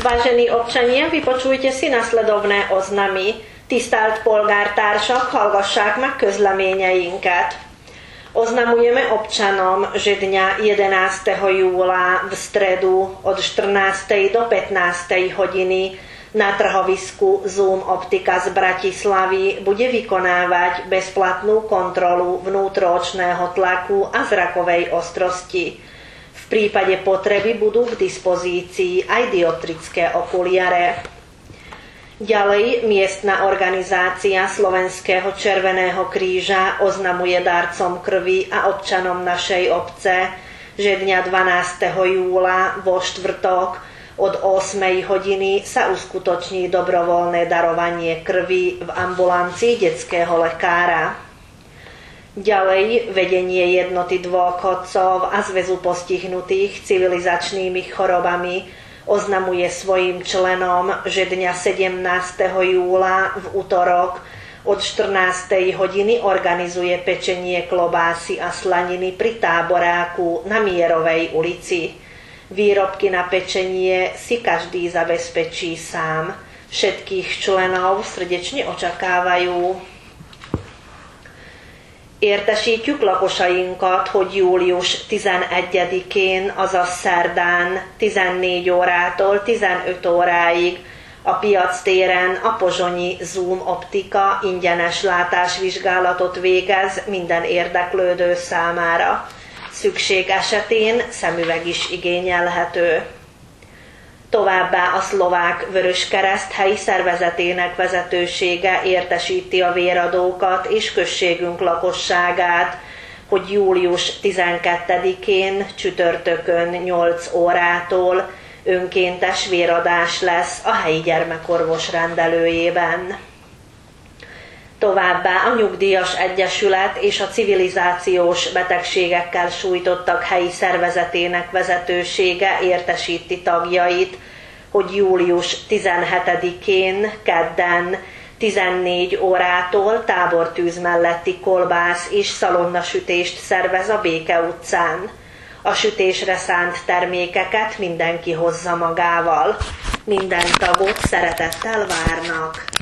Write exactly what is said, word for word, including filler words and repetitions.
Vážení občania, vypočujte si nasledovné oznamy. Tisztelt polgártársak, hallgassák meg közleményeinket. Oznamujeme občanom, že dňa jedenásteho júla v stredu od štrnástej do pätnástej hodiny na trhovisku Zoom Optika z Bratislavy bude vykonávať bezplatnú kontrolu vnútroočného tlaku a zrakovej ostrosti. V prípade potreby budú k dispozícii aj dioptrické okuliare. Ďalej, miestna organizácia Slovenského Červeného kríža oznamuje darcom krvi a občanom našej obce, že dňa dvanásteho júla vo štvrtok od ôsmej hodiny sa uskutoční dobrovoľné darovanie krvi v ambulancii detského lekára. Ďalej, vedenie jednoty dôchodcov a zväzu postihnutých civilizačnými chorobami oznamuje svojim členom, že dňa sedemnásteho júla v utorok od štrnástej hodiny organizuje pečenie klobásy a slaniny pri táboráku na Mierovej ulici. Výrobky na pečenie si každý zabezpečí sám. Všetkých členov srdečne očakávajú. Értesítjük lakosainkat, hogy július tizenegyedikén, azaz szerdán tizennégy órától tizenöt óráig a Piac téren a pozsonyi Zoom Optika ingyenes látásvizsgálatot végez minden érdeklődő számára. Szükség esetén szemüveg is igényelhető. Továbbá a Szlovák Vöröskereszt helyi szervezetének vezetősége értesíti a véradókat és községünk lakosságát, hogy július tizenkettedikén csütörtökön nyolc órától önkéntes véradás lesz a helyi gyermekorvos rendelőjében. Továbbá a Nyugdíjas Egyesület és a Civilizációs Betegségekkel Sújtottak helyi szervezetének vezetősége értesíti tagjait, hogy július tizenhetedikén, kedden tizennégy órától tábortűz melletti kolbász és szalonnasütést szervez a Béke utcán. A sütésre szánt termékeket mindenki hozza magával. Minden tagot szeretettel várnak.